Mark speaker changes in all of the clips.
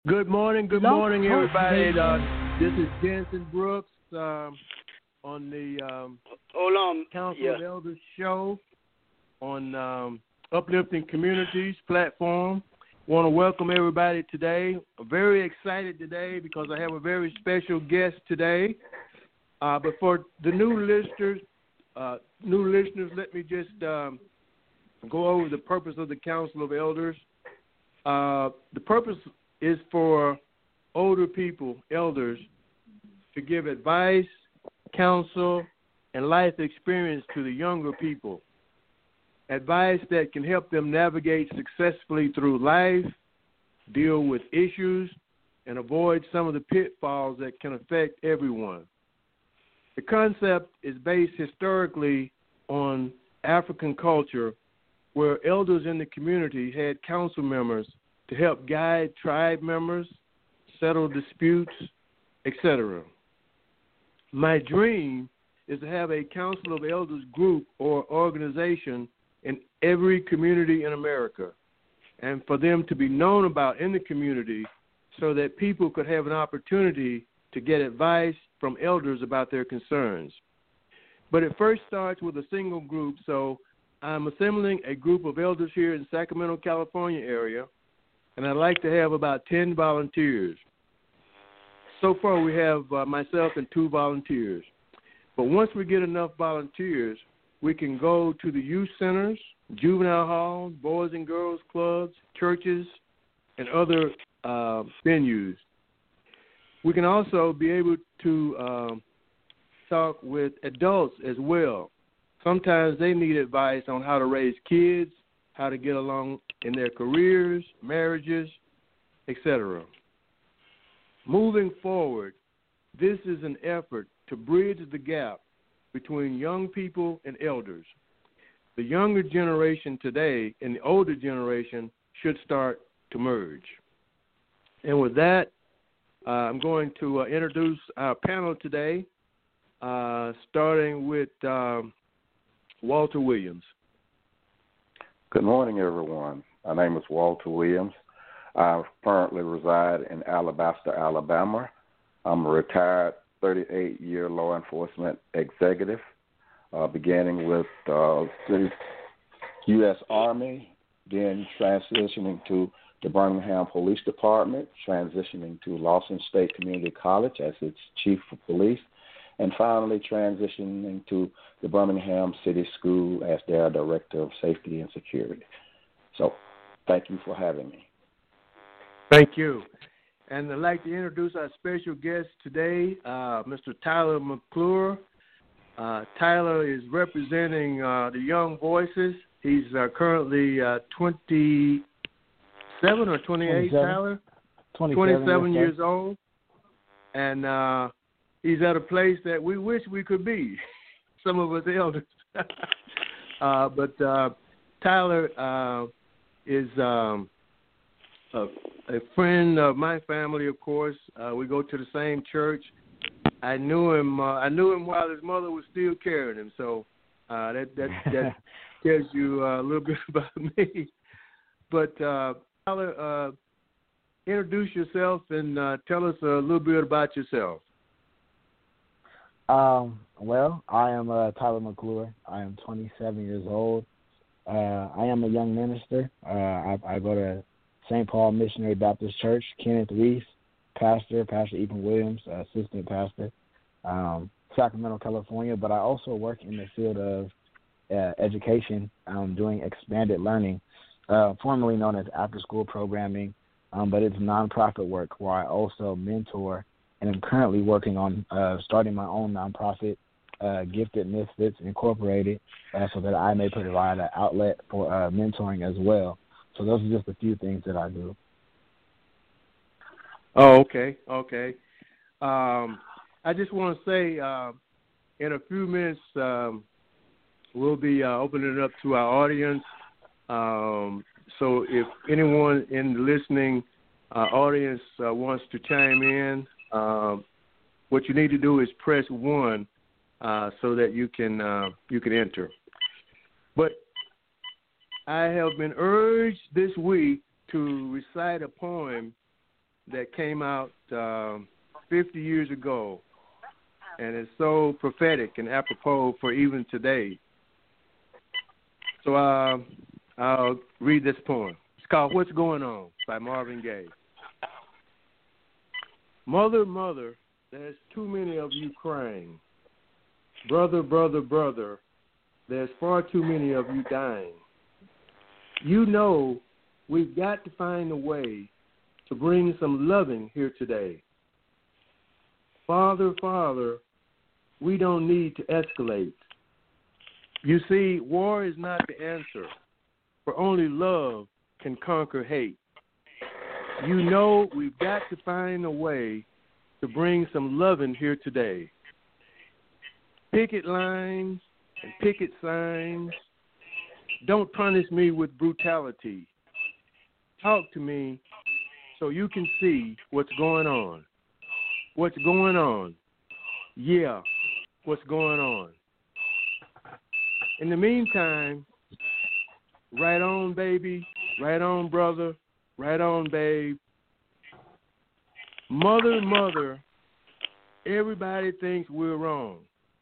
Speaker 1: Good morning, everybody. This is Jensen Brooks on the
Speaker 2: Hold on.
Speaker 1: Council of Elders show on Uplifting Communities platform. Want to welcome everybody today. I'm very excited today because I have a very special guest today. But for the new listeners, let me just go over the purpose of the Council of Elders. The purpose is for older people, elders, to give advice, counsel, and life experience to the younger people. Advice that can help them navigate successfully through life, deal with issues, and avoid some of the pitfalls that can affect everyone. The concept is based historically on African culture, where elders in the community had council members to help guide tribe members, settle disputes, etc. My dream is to have a Council of Elders group or organization in every community in America, and for them to be known about in the community so that people could have an opportunity to get advice from elders about their concerns. But it first starts with a single group, so I'm assembling a group of elders here in Sacramento, California area, and I'd like to have about 10 volunteers. So far, we have myself and 2 volunteers. But once we get enough volunteers, we can go to the youth centers, juvenile halls, boys and girls clubs, churches, and other venues. We can also be able to talk with adults as well. Sometimes they need advice on how to raise kids, how to get along in their careers, marriages, etc. Moving forward, this is an effort to bridge the gap between young people and elders. The younger generation today and the older generation should start to merge. And with that, I'm going to introduce our panel today, starting with Walter Williams.
Speaker 3: Good morning, everyone. My name is Walter Williams. I currently reside in Alabaster, Alabama. I'm a retired 38-year law enforcement executive, beginning with the U.S. Army, then transitioning to the Birmingham Police Department, transitioning to Lawson State Community College as its chief of police, and finally transitioning to the Birmingham City School as their Director of Safety and Security. So thank you for having me.
Speaker 1: Thank you. And I'd like to introduce our special guest today, Mr. Tyler McClure. Tyler is representing the Young Voices. He's currently 27 or 28, 27. Tyler? 27 years old. And he's at a place that we wish we could be, some of us elders. But Tyler is a friend of my family, of course. We go to the same church. I knew him while his mother was still carrying him. So that tells you a little bit about me. But Tyler, introduce yourself and tell us a little bit about yourself.
Speaker 4: Well, I am Tyler McClure. I am 27 years old. I am a young minister. I go to St. Paul Missionary Baptist Church, Kenneth Reese, Pastor Ethan Williams, assistant pastor, Sacramento, California. But I also work in the field of education, doing expanded learning, formerly known as after-school programming, but it's nonprofit work where I also mentor, and I'm currently working on starting my own nonprofit, Gifted Misfits Incorporated, so that I may provide an outlet for mentoring as well. So those are just a few things that I do.
Speaker 1: Oh, okay. I just want to say in a few minutes we'll be opening it up to our audience. So if anyone in the listening audience wants to chime in, what you need to do is press 1 so that you can enter. But I have been urged this week to recite a poem that came out 50 years ago, and it's so prophetic and apropos for even today. So I'll read this poem. It's called What's Going On by Marvin Gaye. Mother, mother, there's too many of you crying. Brother, brother, brother, there's far too many of you dying. You know we've got to find a way to bring some loving here today. Father, Father, we don't need to escalate. You see, war is not the answer, for only love can conquer hate. You know we've got to find a way to bring some loving here today. Picket lines and picket signs. Don't punish me with brutality. Talk to me so you can see what's going on. What's going on? Yeah, what's going on? In the meantime, right on, baby, right on, brother, right on, babe. Mother, mother, everybody thinks we're wrong.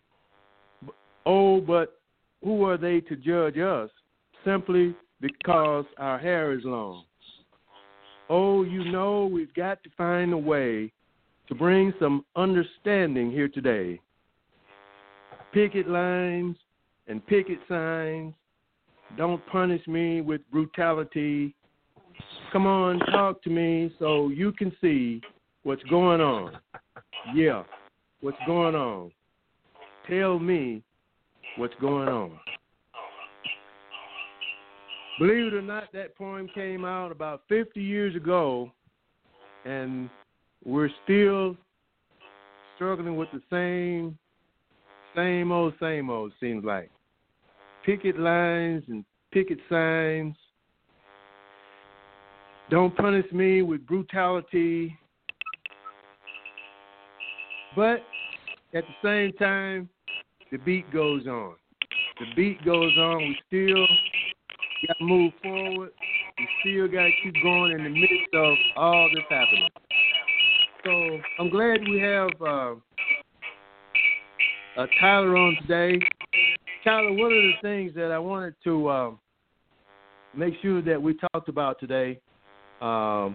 Speaker 1: Oh, but who are they to judge us simply because our hair is long? Oh, you know we've got to find a way to bring some understanding here today. Picket lines and picket signs. Don't punish me with brutality. Come on, talk to me so you can see what's going on. Yeah, what's going on? Tell me what's going on. Believe it or not, that poem came out about 50 years ago, and we're still struggling with the same old, seems like. Picket lines and picket signs. Don't punish me with brutality. But at the same time, the beat goes on. The beat goes on. We still got to move forward. We still got to keep going in the midst of all this happening. So I'm glad we have Tyler on today. Tyler, one of the things that I wanted to make sure that we talked about today was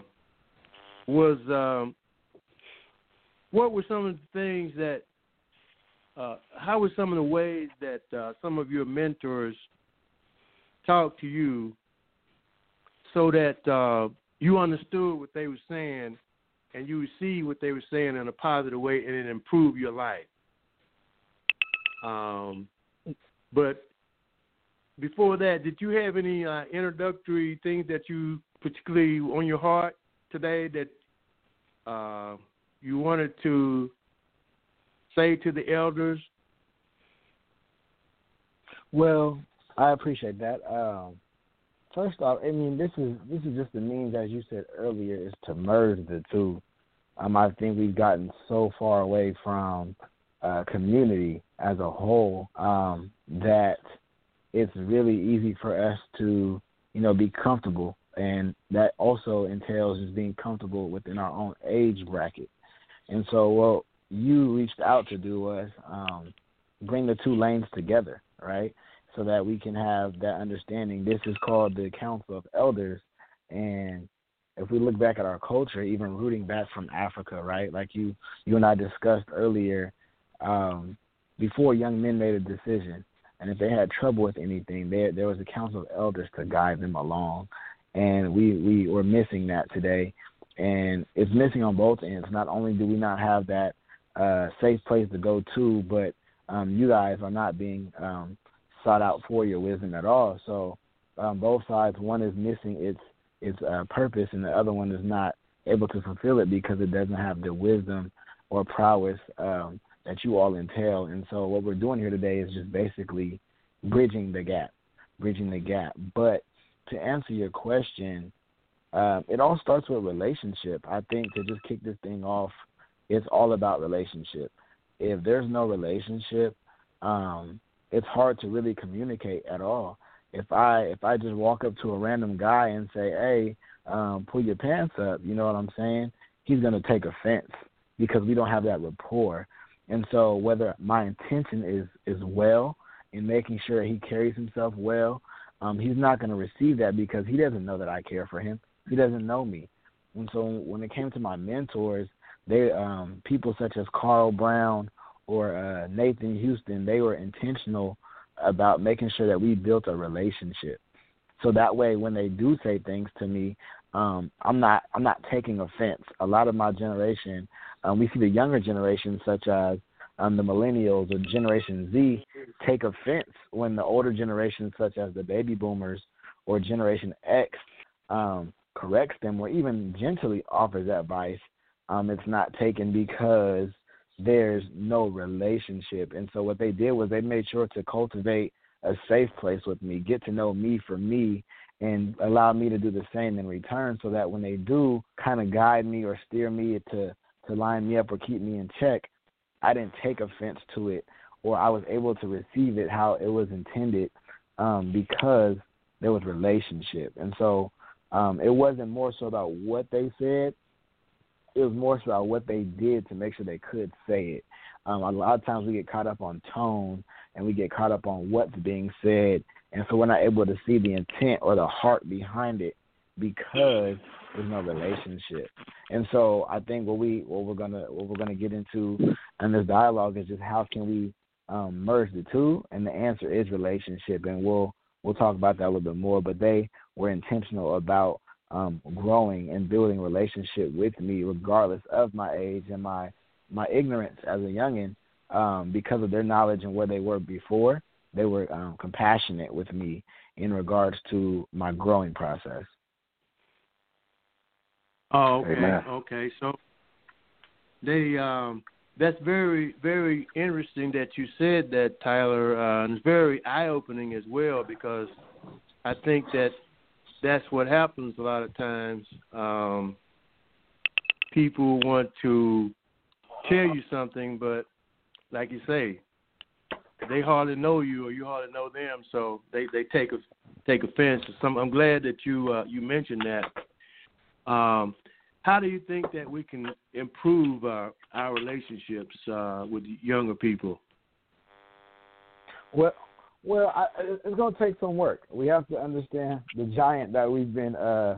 Speaker 1: what were some of the things that, how were some of the ways that some of your mentors talked to you so that you understood what they were saying and you received what they were saying in a positive way and it improved your life? But before that, did you have any introductory things that you particularly on your heart today that you wanted to say to the elders?
Speaker 4: Well, I appreciate that. First off, I mean, this is just the means, as you said earlier, is to merge the two. I think we've gotten so far away from community as a whole that it's really easy for us to, be comfortable, and that also entails just being comfortable within our own age bracket. And so what you reached out to do was bring the two lanes together, right, so that we can have that understanding. This is called the Council of Elders, and if we look back at our culture, even rooting back from Africa, right, like you and I discussed earlier, before young men made a decision, and if they had trouble with anything, there was a council of elders to guide them along, and we were missing that today, and it's missing on both ends. Not only do we not have that safe place to go to, but you guys are not being sought out for your wisdom at all. So both sides, one is missing its purpose, and the other one is not able to fulfill it because it doesn't have the wisdom or prowess that you all entail. And so what we're doing here today is just basically bridging the gap. But to answer your question, it all starts with relationship. I think to just kick this thing off, it's all about relationship. If there's no relationship, it's hard to really communicate at all. If I just walk up to a random guy and say, hey, pull your pants up, you know what I'm saying? he's going to take offense because we don't have that rapport. And so whether my intention is well in making sure he carries himself well, he's not going to receive that because he doesn't know that I care for him. He doesn't know me. And so when it came to my mentors, they people such as Carl Brown or Nathan Houston, they were intentional about making sure that we built a relationship. So that way when they do say things to me, I'm not taking offense. A lot of my generation, we see the younger generation such as the millennials or Generation Z take offense when the older generations such as the baby boomers or Generation X corrects them or even gently offers advice. It's not taken because there's no relationship. And so what they did was they made sure to cultivate a safe place with me, get to know me for me, and allow me to do the same in return so that when they do kind of guide me or steer me to line me up or keep me in check, I didn't take offense to it, or I was able to receive it how it was intended because there was relationship. And so it wasn't more so about what they said. It was more so about what they did to make sure they could say it. A lot of times we get caught up on tone and we get caught up on what's being said, and so we're not able to see the intent or the heart behind it because there's no relationship. And so I think what we're gonna get into in this dialogue is just how can we merge the two, and the answer is relationship, and we'll talk about that a little bit more. But they were intentional about growing and building relationship with me regardless of my age and my ignorance as a youngin, because of their knowledge and where they were before. They were compassionate with me in regards to my growing process.
Speaker 1: Oh, okay.
Speaker 3: Amen.
Speaker 1: Okay. So they that's very, very interesting that you said that, Tyler, and it's very eye-opening as well, because I think that's what happens a lot of times. People want to tell you something, but like you say, they hardly know you or you hardly know them, so they take offense to some. I'm glad that you mentioned that. How do you think that we can improve our relationships with younger people?
Speaker 4: Well, it's going to take some work. We have to understand the giant that we've been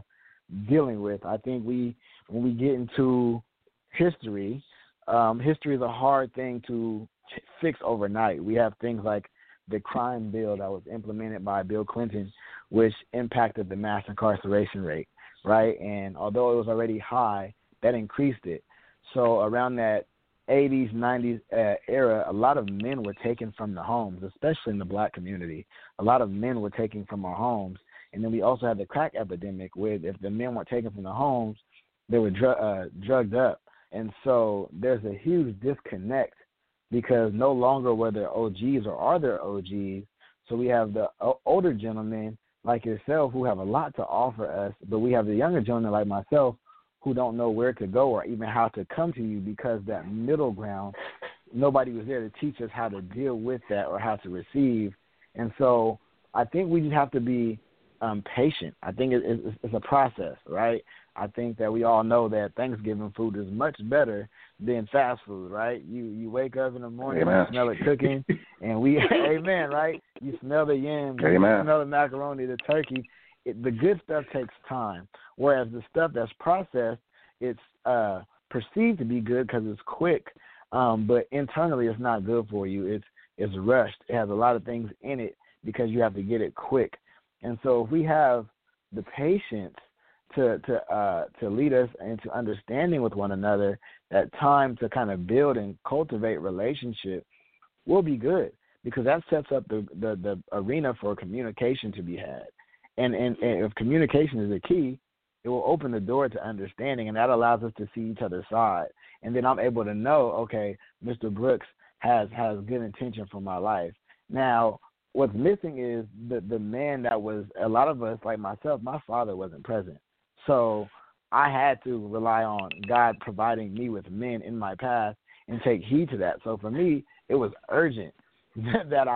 Speaker 4: dealing with. I think when we get into history, history is a hard thing to fix overnight. We have things like the crime bill that was implemented by Bill Clinton, which impacted the mass incarceration rate, right? And although it was already high, that increased it. So around that 80s, 90s era, a lot of men were taken from the homes, especially in the black community. A lot of men were taken from our homes. And then we also had the crack epidemic where if the men weren't taken from the homes, they were drugged up. And so there's a huge disconnect because no longer were there OGs or are there OGs. So we have the older gentlemen like yourself who have a lot to offer us, but we have the younger gentlemen like myself who don't know where to go or even how to come to you because that middle ground, nobody was there to teach us how to deal with that or how to receive. And so I think we just have to be patient. I think it's a process, right? I think that we all know that Thanksgiving food is much better than fast food, right? You wake up in the morning,
Speaker 3: Amen.
Speaker 4: You smell it cooking, and amen, right? You smell the yams,
Speaker 3: Amen.
Speaker 4: You smell the macaroni, the turkey. The good stuff takes time, whereas the stuff that's processed, it's perceived to be good because it's quick, but internally it's not good for you. It's rushed. It has a lot of things in it because you have to get it quick. And so if we have the patience to lead us into understanding with one another, that time to kind of build and cultivate relationship will be good because that sets up the arena for communication to be had. And if communication is the key, it will open the door to understanding, and that allows us to see each other's side. And then I'm able to know, okay, Mr. Brooks has good intention for my life. Now, what's missing is the man that was, a lot of us, like myself, my father wasn't present. So I had to rely on God providing me with men in my path and take heed to that. So for me, it was urgent that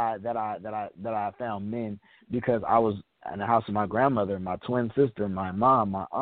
Speaker 4: I found men because I was in the house of my grandmother, my twin sister, my mom, my aunt,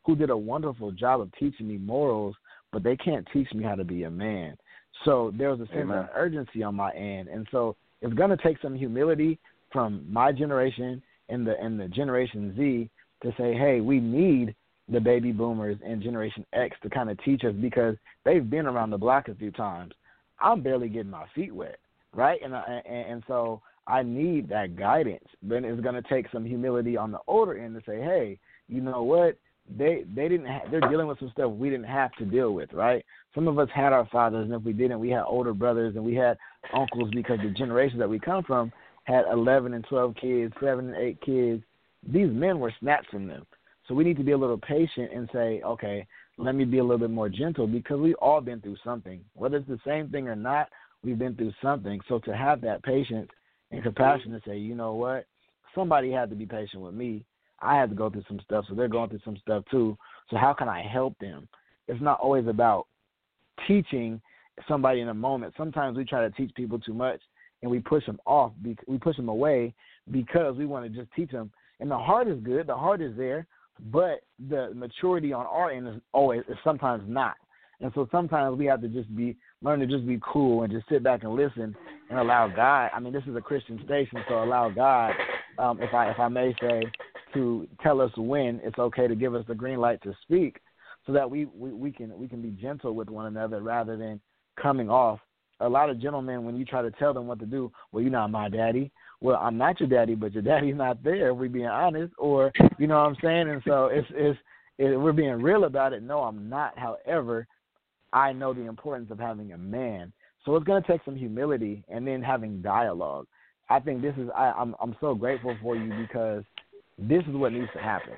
Speaker 4: who did a wonderful job of teaching me morals, but they can't teach me how to be a man. So there was a sense of urgency on my end. And so it's going to take some humility from my generation and the Generation Z to say, hey, we need the baby boomers and Generation X to kind of teach us because they've been around the block a few times. I'm barely getting my feet wet, right? And so I need that guidance. Then it's going to take some humility on the older end to say, hey, you know what? They're dealing with some stuff we didn't have to deal with, right? Some of us had our fathers, and if we didn't, we had older brothers and we had uncles because the generations that we come from had 11 and 12 kids, 7 and 8 kids. These men were snatched from them. So we need to be a little patient and say, okay, let me be a little bit more gentle because we've all been through something. Whether it's the same thing or not, we've been through something. So to have that patience and compassion to say, you know what, somebody had to be patient with me. I had to go through some stuff, so they're going through some stuff too. So how can I help them? It's not always about teaching somebody in a moment. Sometimes we try to teach people too much and we push them off. We push them away because we want to just teach them. And the heart is good. The heart is there. But the maturity on our end is sometimes not. And so sometimes we have to learn to just be cool and just sit back and listen and allow God. I mean, this is a Christian station, so allow God, if I may say, to tell us when it's okay to give us the green light to speak, so that we can be gentle with one another rather than coming off. A lot of gentlemen, when you try to tell them what to do, well, you're not my daddy. Well, I'm not your daddy, but your daddy's not there, if we're being honest, or, you know what I'm saying? And so we're being real about it. No, I'm not. However, I know the importance of having a man. So it's going to take some humility and then having dialogue. I think I'm so grateful for you because this is what needs to happen.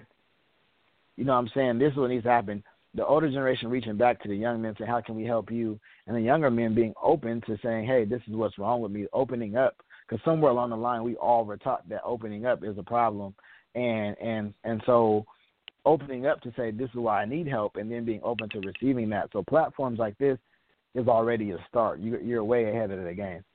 Speaker 4: You know what I'm saying? This is what needs to happen. The older generation reaching back to the young men saying, how can we help you? And the younger men being open to saying, hey, this is what's wrong with me, opening up. Because somewhere along the line, we all were taught that opening up is a problem. And so opening up to say, this is why I need help, and then being open to receiving that. So platforms like this is already a start. You're way ahead of the game.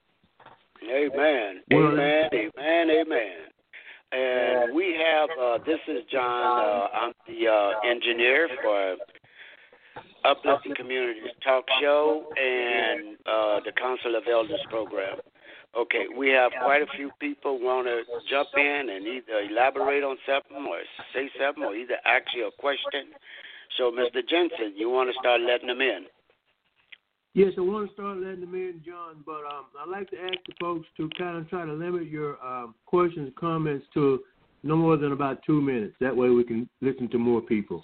Speaker 2: Amen. Amen. Amen. Amen. And we have, this is John. I'm the engineer for Uplifting Communities Talk Show and the Council of Elders program. Okay, we have quite a few people want to jump in and either elaborate on something or say something or either ask you a question. So, Mr. Jensen, you want to start letting them in?
Speaker 1: Yes, I want to start letting them in, John, but I'd like to ask the folks to kind of try to limit your questions and comments to no more than about 2 minutes. That way we can listen to more people.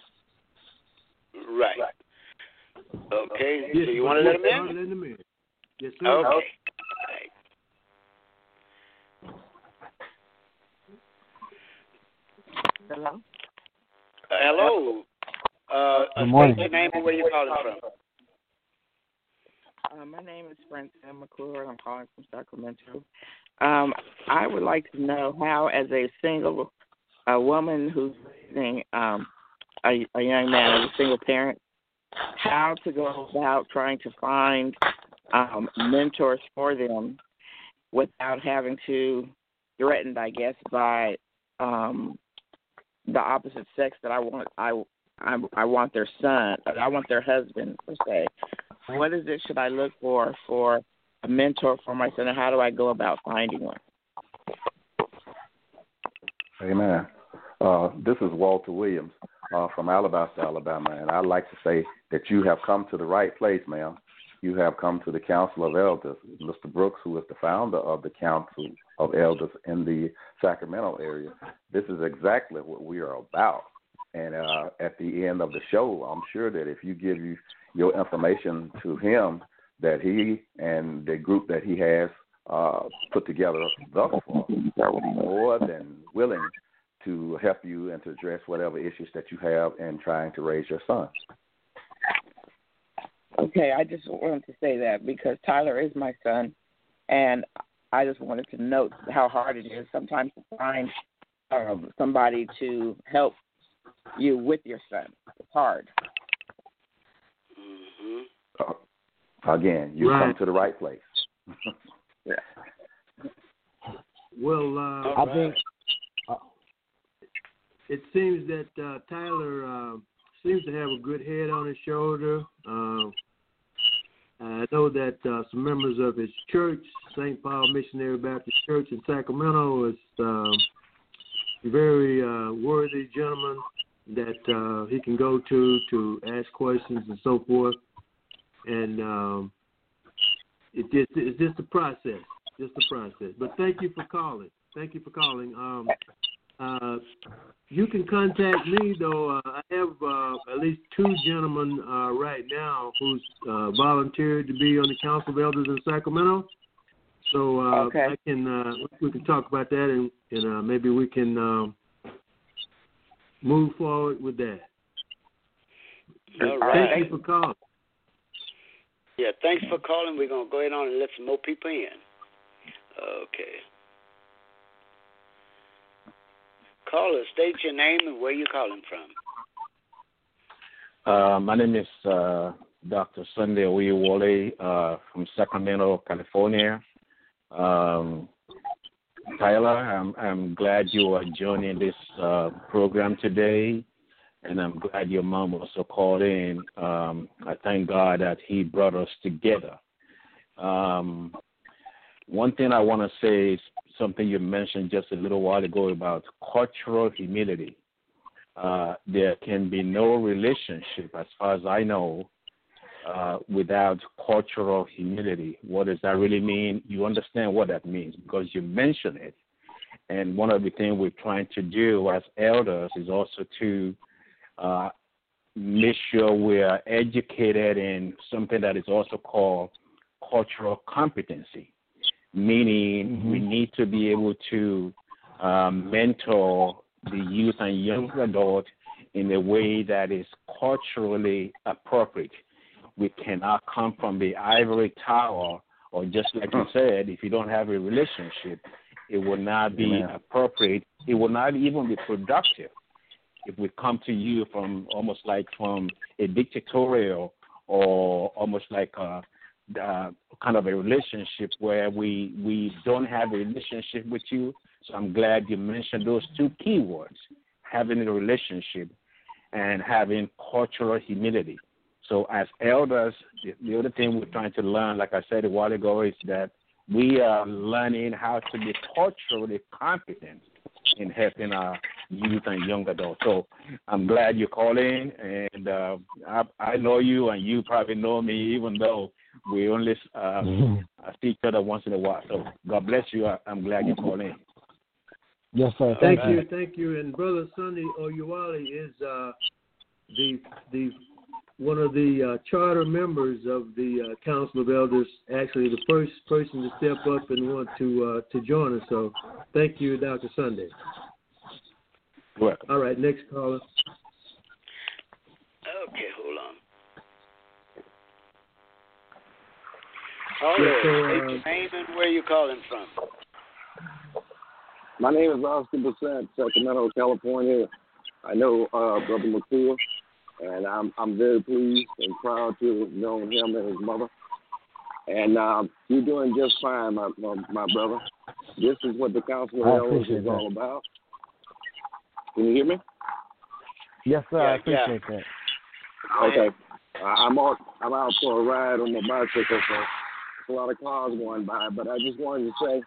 Speaker 2: Right. Okay, yes, so you want to let them in?
Speaker 1: Let them in. Yes, sir.
Speaker 2: Okay.
Speaker 5: Hello.
Speaker 2: Hello.
Speaker 4: Good morning.
Speaker 2: State your name and where you calling from.
Speaker 5: My name is Francine McClure. I'm calling from Sacramento. I would like to know how, as a woman who's raising a young man, as a single parent, how to go about trying to find mentors for them without having to threatened, I guess, by the opposite sex that I want their son. I want their husband, per se. What is it should I look for a mentor for my son, and how do I go about finding one?
Speaker 3: Amen. This is Walter Williams from Alabaster, Alabama, and I'd like to say that you have come to the right place, ma'am. You have come to the Council of Elders. Mr. Brooks, who is the founder of the Council of Elders in the Sacramento area, this is exactly what we are about. And at the end of the show, I'm sure that if you give your information to him, that he and the group that he has put together thus far will be more than willing to help you and to address whatever issues that you have in trying to raise your son.
Speaker 5: Okay, I just wanted to say that because Tyler is my son, and I just wanted to note how hard it is sometimes to find somebody to help you with your son. It's hard.
Speaker 2: Mm-hmm.
Speaker 3: Again, you come to the right place.
Speaker 5: Yeah.
Speaker 1: Well,
Speaker 4: I think
Speaker 1: it seems that Tyler seems to have a good head on his shoulder. I know that some members of his church, St. Paul Missionary Baptist Church in Sacramento, is a very worthy gentleman that he can go to ask questions and so forth. And it's just a process, But thank you for calling. You can contact me, though. I have at least two gentlemen right now who's volunteered to be on the Council of Elders in Sacramento. So
Speaker 5: okay.
Speaker 1: We can talk about that, and maybe we can move forward with that.
Speaker 2: All right.
Speaker 1: Thank you for calling.
Speaker 2: Yeah, thanks for calling. We're going to go ahead on and let some more people in. Okay. Caller, state your name and where you're calling from.
Speaker 3: My name is Dr. Sunday Oyewole from Sacramento, California. Tyler, I'm glad you are joining this program today, and I'm glad your mom also called in. I thank God that he brought us together. One thing I want to say is something you mentioned just a little while ago about cultural humility. There can be no relationship, as far as I know, without cultural humility. What does that really mean? You understand what that means because you mentioned it. And one of the things we're trying to do as elders is also to make sure we are educated in something that is also called cultural competency, meaning we need to be able to mentor the youth and young adult in a way that is culturally appropriate. We cannot come from the ivory tower, or just like you said, if you don't have a relationship, it will not be appropriate. It will not even be productive if we come to you from almost like from a dictatorial or almost like a kind of a relationship where we don't have a relationship with you. So I'm glad you mentioned those two key words, having a relationship and having cultural humility. So as elders, the other thing we're trying to learn, like I said a while ago, is that we are learning how to be culturally competent in helping our youth and young adults. So I'm glad you're calling, and I know you, and you probably know me, even though we only see each other once in a while. So God bless you. I'm glad you're calling.
Speaker 4: Yes, sir.
Speaker 1: Thank you. And Brother Sunday Oyewole is the one of the charter members of the Council of Elders, actually the first person to step up and want to join us. So thank you, Dr. Sunday.
Speaker 3: Welcome.
Speaker 1: All right, next caller.
Speaker 2: Okay, hold on. State your name and where you calling from.
Speaker 6: My name is Oscar Bassett, Sacramento, California. I know Brother McClure, and I'm very pleased and proud to have known him and his mother. And you're doing just fine, my brother. This is what the Council of Elders is all about. Can you hear me?
Speaker 4: Yes, sir. I appreciate that.
Speaker 6: Okay. I'm out for a ride on my bicycle, so there's a lot of cars going by. But I just wanted to say,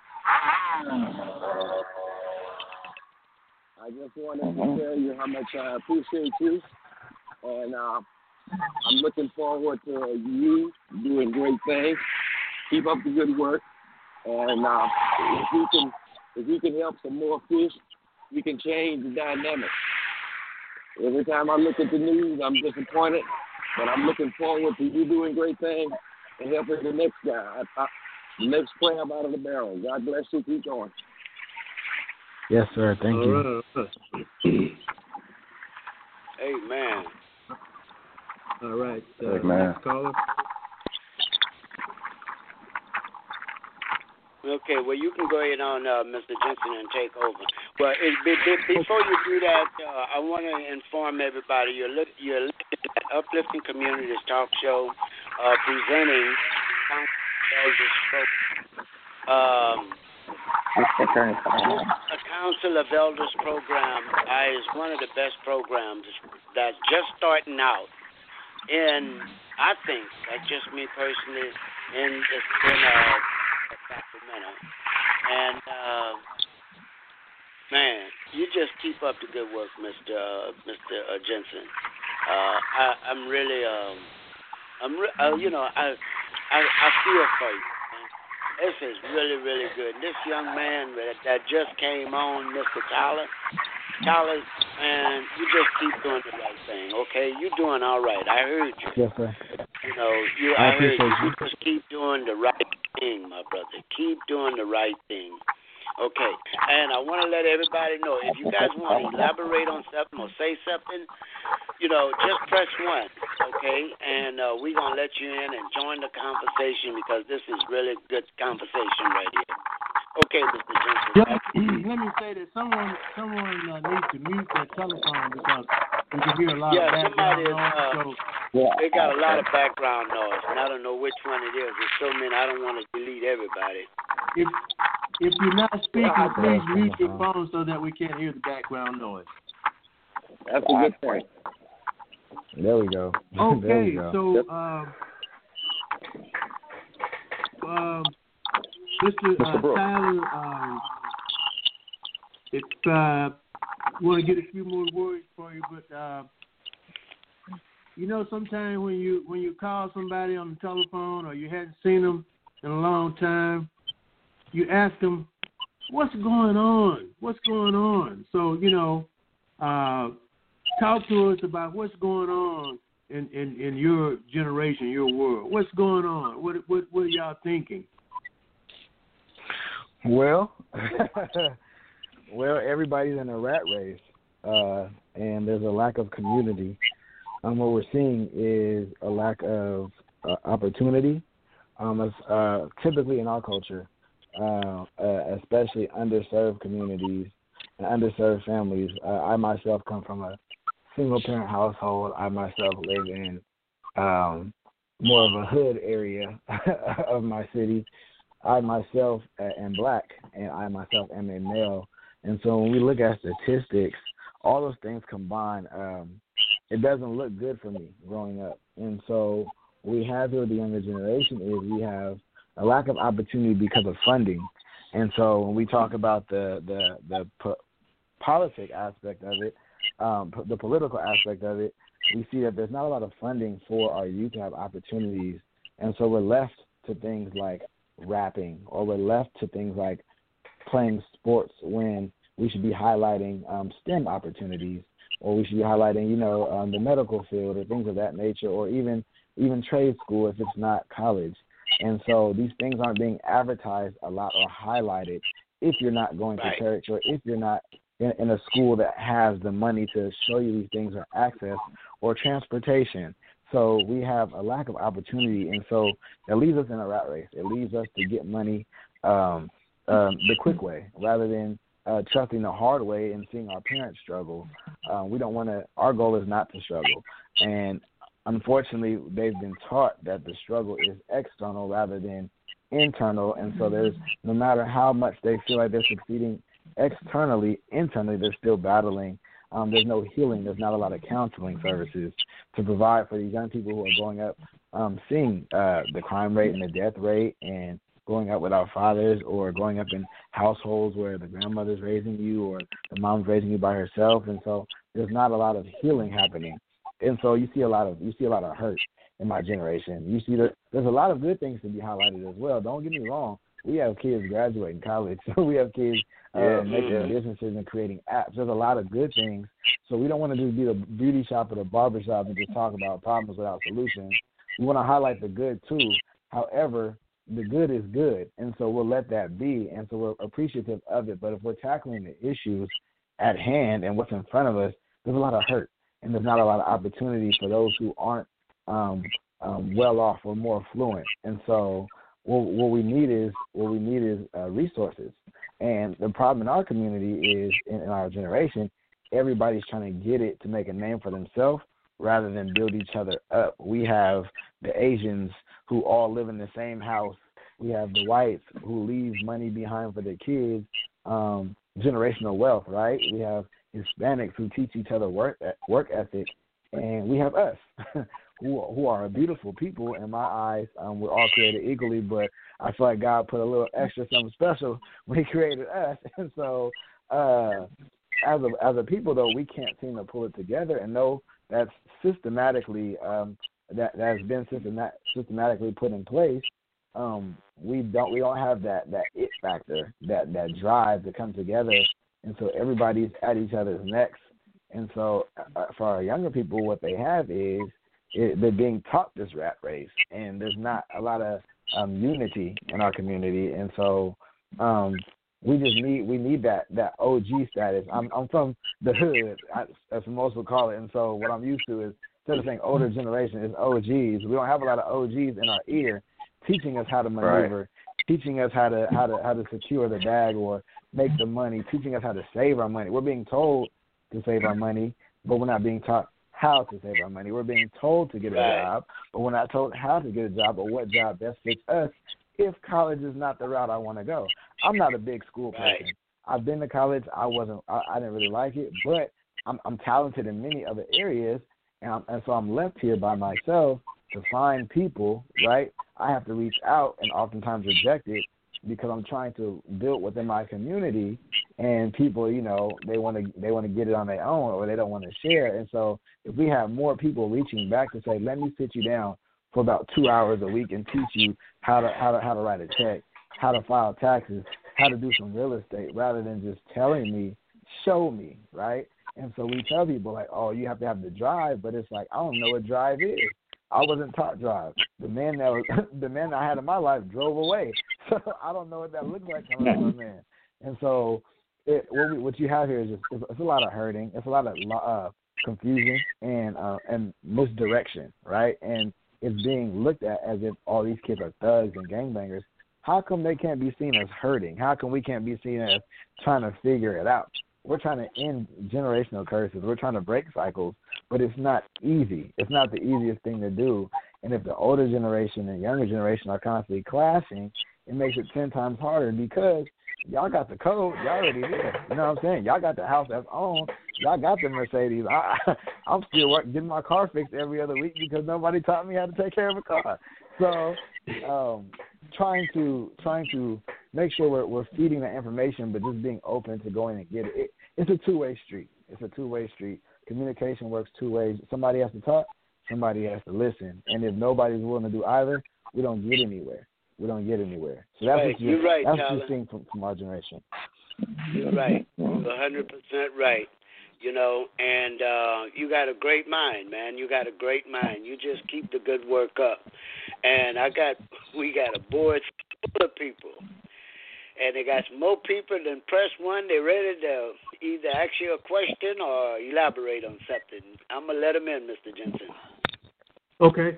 Speaker 6: I just wanted to tell you how much I appreciate you, and I'm looking forward to you doing great things. Keep up the good work, and if you can help some more fish, we can change the dynamic. Every time I look at the news, I'm disappointed, but I'm looking forward to you doing great things and helping the next guy. The next crab out of the barrel. God bless you. Keep going.
Speaker 4: Yes, sir. Thank you.
Speaker 2: Amen.
Speaker 1: All right.
Speaker 3: Amen.
Speaker 1: Next caller.
Speaker 2: Okay, well, you can go ahead on, Mr. Jensen, and take over. Well, before you do that, I want to inform everybody you're listening to Uplifting Communities Talk Show, presenting A Council of Elders program is one of the best programs that's just starting out. And I think, that's just me personally, in Sacramento. And, man, you just keep up the good work, Mr. Jensen. I'm really, I feel for you. This is really, really good. This young man that just came on, Mr. Tyler, man, you just keep doing the right thing, okay? You're doing all right. I heard you.
Speaker 4: Yes, sir.
Speaker 2: I heard you. You just keep doing the right thing, my brother. Keep doing the right thing. Okay, and I want to let everybody know, if you guys want to elaborate on something or say something, just press 1, okay? And we're going to let you in and join the conversation because this is really good conversation right here. Okay, Mr. Jensen.
Speaker 1: Let me say that someone needs to mute their telephone because we can hear a lot of background noise.
Speaker 2: They got a lot of background noise, and I don't know which one it is. There's so many, I don't want to delete everybody.
Speaker 1: If you're not speaking, please mute your phone so that we can't hear the background noise.
Speaker 6: That's a good point.
Speaker 4: There we go.
Speaker 1: Okay, so Mr. Tyler, if want to get a few more words for you, but sometimes when you call somebody on the telephone or you hadn't seen them in a long time, you ask them, what's going on? What's going on? So, talk to us about what's going on in your generation, your world. What's going on? What are y'all thinking?
Speaker 4: Well, everybody's in a rat race, and there's a lack of community. What we're seeing is a lack of opportunity, typically in our culture. Especially underserved communities and underserved families. I myself come from a single-parent household. I myself live in more of a hood area of my city. I myself am black, and I myself am a male. And so when we look at statistics, all those things combined, it doesn't look good for me growing up. And so what we have here with the younger generation is we have a lack of opportunity because of funding. And so when we talk about the politic aspect of it, the political aspect of it, we see that there's not a lot of funding for our youth to have opportunities. And so we're left to things like rapping, or we're left to things like playing sports when we should be highlighting STEM opportunities, or we should be highlighting, the medical field or things of that nature, or even trade school if it's not college. And so these things aren't being advertised a lot or highlighted if you're not going to church, or if you're not in a school that has the money to show you these things, or access or transportation. So we have a lack of opportunity, and so it leaves us in a rat race. It leaves us to get money the quick way rather than trusting the hard way and seeing our parents struggle. We don't want to. Our goal is not to struggle, and unfortunately, they've been taught that the struggle is external rather than internal, and so there's, no matter how much they feel like they're succeeding externally, internally they're still battling. There's no healing. There's not a lot of counseling services to provide for these young people who are growing up, seeing the crime rate and the death rate, and growing up without fathers, or growing up in households where the grandmother's raising you or the mom's raising you by herself, and so there's not a lot of healing happening. And so you see a lot of hurt in my generation. You see that there's a lot of good things to be highlighted as well. Don't get me wrong. We have kids graduating college. So we have kids making businesses and creating apps. There's a lot of good things. So we don't want to just be the beauty shop or the barber shop and just talk about problems without solutions. We want to highlight the good too. However, the good is good, and so we'll let that be, and so we're appreciative of it. But if we're tackling the issues at hand and what's in front of us, there's a lot of hurt, and there's not a lot of opportunity for those who aren't well off or more affluent. And so what we need is resources. And the problem in our community is, in our generation, everybody's trying to get it to make a name for themselves rather than build each other up. We have the Asians who all live in the same house We have the whites who leave money behind for their kids, generational wealth, right? We have Hispanics who teach each other work ethic, and we have us who are beautiful people in my eyes. We're all created equally, but I feel like God put a little extra something special when He created us, and so as a people though, we can't seem to pull it together, and know that's systematically that has been systematically put in place. We don't have that it factor, that drive to come together, and so everybody's at each other's necks. And so for our younger people, what they have is they're being taught this rat race, and there's not a lot of unity in our community, and so we need that OG status. I'm from the hood, as most would call it, and so what I'm used to is, instead of saying older generation, is OGs. We don't have a lot of OGs in our ear teaching us how to maneuver, right, teaching us how to secure the bag or make the money, teaching us how to save our money. We're being told to save our money, but we're not being taught how to save our money. We're being told to get a job, but we're not told how to get a job or what job best fits us if college is not the route I want to go. I'm not a big school person. Right. I've been to college. I didn't really like it, but I'm talented in many other areas, and so I'm left here by myself to find people, right? I have to reach out and oftentimes reject it because I'm trying to build within my community, and people, they want to get it on their own, or they don't want to share. And so if we have more people reaching back to say, let me sit you down for about 2 hours a week and teach you how to write a check, how to file taxes, how to do some real estate, rather than just telling me, show me, right? And so we tell people like, oh, you have to have the drive, but it's like, I don't know what drive is. I wasn't taught drive. The man that I had in my life drove away, so I don't know what that looks like coming from a man. And so what you have here is it's a lot of hurting. It's a lot of confusion and misdirection, right? And it's being looked at as if all these kids are thugs and gangbangers. How come they can't be seen as hurting? How come we can't be seen as trying to figure it out? We're trying to end generational curses. We're trying to break cycles, but it's not easy. It's not the easiest thing to do. And if the older generation and younger generation are constantly clashing, it makes it 10 times harder because y'all got the code. Y'all already there. You know what I'm saying? Y'all got the house that's owned. Y'all got the Mercedes. I'm still getting my car fixed every other week because nobody taught me how to take care of a car. So trying to make sure we're feeding the information, but just being open to going and get it. It's a two-way street. Communication works two ways. Somebody has to talk. Somebody has to listen. And if nobody's willing to do either, we don't get anywhere. So that's
Speaker 2: right. You're right,
Speaker 4: that's the thing from our generation.
Speaker 2: You're right. You're 100% right. And you got a great mind, man. You got a great mind. You just keep the good work up. And we got a board full of people. And they got more people than press one. They're ready to either ask you a question or elaborate on something. I'm going to let them in, Mr. Jensen.
Speaker 1: Okay.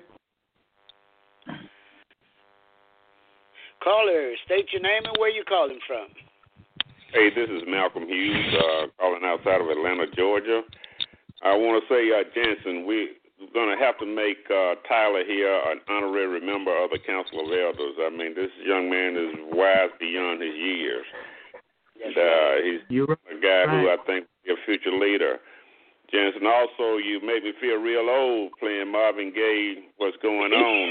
Speaker 2: Caller, state your name and where you calling from.
Speaker 7: Hey, this is Malcolm Hughes, calling outside of Atlanta, Georgia. I want to say, Jensen, we're going to have to make Tyler here an honorary member of the Council of Elders. I mean, this young man is wise beyond his years.
Speaker 2: Yes,
Speaker 7: he's a guy who I think will be a future leader. Jensen, also, you made me feel real old playing Marvin Gaye, What's Going On.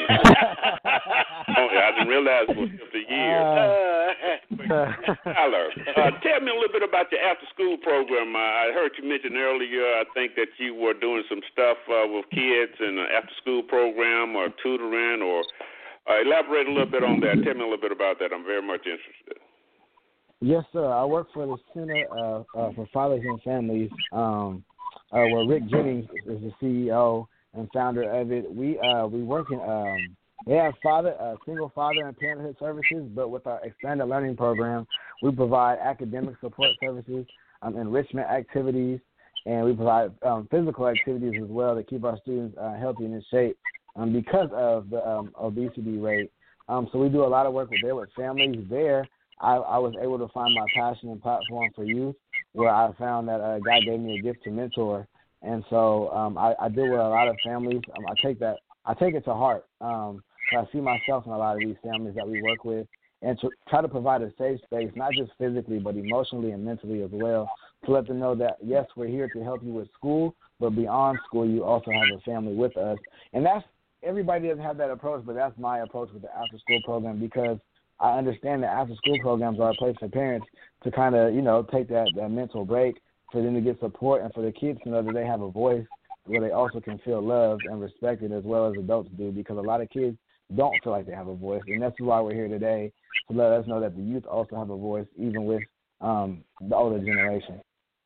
Speaker 7: I didn't realize it was 50 years. Tyler, tell me a little bit about your after-school program. I heard you mention earlier, I think that you were doing some stuff with kids in an after-school program or tutoring, or elaborate a little bit on that. Tell me a little bit about that. I'm very much interested.
Speaker 4: Yes, sir. I work for the Center for Fathers and Families, where Rick Jennings is the CEO and founder of it. We work in they have single father and parenthood services, but with our expanded learning program, we provide academic support services, enrichment activities, and we provide physical activities as well to keep our students healthy and in shape because of the obesity rate. So we do a lot of work with families there. I was able to find my passion and platform for youth, where I found that God gave me a gift to mentor, and so I deal with a lot of families. I take it to heart. So I see myself in a lot of these families that we work with, and to try to provide a safe space, not just physically, but emotionally and mentally as well, to let them know that, yes, we're here to help you with school, but beyond school, you also have a family with us. And that's, everybody doesn't have that approach, but that's my approach with the after-school program, because I understand that after-school programs are a place for parents to kind of, take that mental break, for them to get support, and for the kids to know that they have a voice where they also can feel loved and respected as well as adults do, because a lot of kids don't feel like they have a voice. And that's why we're here today, to let us know that the youth also have a voice, even with the older generation.